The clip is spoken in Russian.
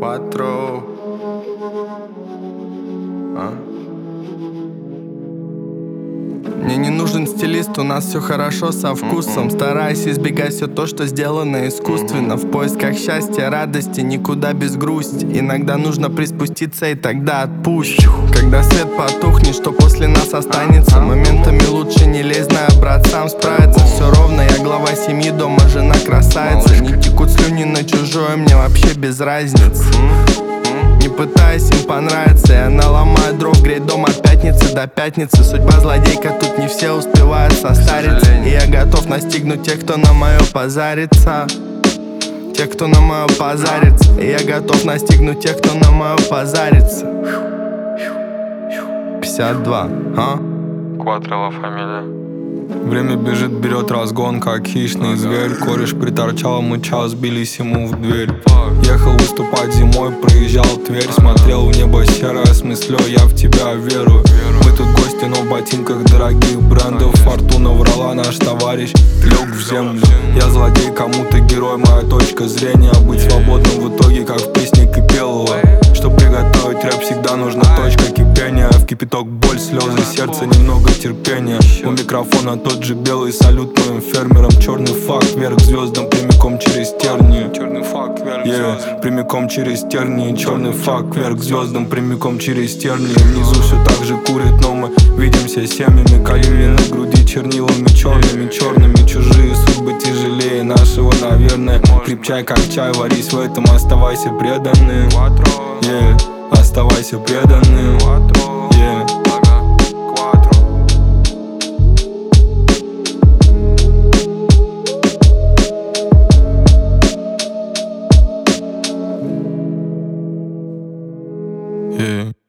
Cuatro. Мне не нужен стилист, у нас все хорошо со вкусом. Стараюсь избегать все то, что сделано искусственно. В поисках счастья, радости, никуда без грусти. Иногда нужно приспуститься, и тогда отпущу. Когда свет потухнет, что после нас останется? Моментами лучше не лезь, знаю, брат сам справится. Все ровно, я глава семьи, дома жена красавица. Не текут слюни на чужое, мне вообще без разницы. Не пытаясь им понравиться, я наломаю дров, греть дом от пятницы до пятницы. Судьба злодейка, тут не все успевают состариться. И я готов настигнуть тех, кто на мое позарится. Тех, кто на мое позарится. И я готов настигнуть тех, кто на мое позарится. 52, Кватрова фамилия. Время бежит, берет разгон, как хищный зверь. Кореш приторчал, мы час бились ему в дверь. Ехал выступать зимой, проезжал Тверь. Смотрел в небо серое, смыслё, я в тебя верую. Мы тут гости, но в ботинках дорогих брендов. Фортуна врала, наш товарищ лег в землю. Я злодей, кому-то герой, моя точка зрения. Быть свободным в итоге, как в песне Кипелова. Чтоб приготовить рэп, всегда нужна точка кипения. В кипяток боль, слезы, сердце, немного терпения. У микрофона тот же белый салют моим фермерам. Черный факт вверх звездам, прямиком через тернии. Черный факт вверх звездам, прямиком через тернии. Черный факт вверх звездам, прямиком через тернии. Внизу все так же курит, но мы видимся семьями. Калими на груди чернилами черными, черными. Чужие судьбы тяжелее нашего, наверное. Крепчай как чай, варись в этом, оставайся преданным. Оставайся преданным. Yeah.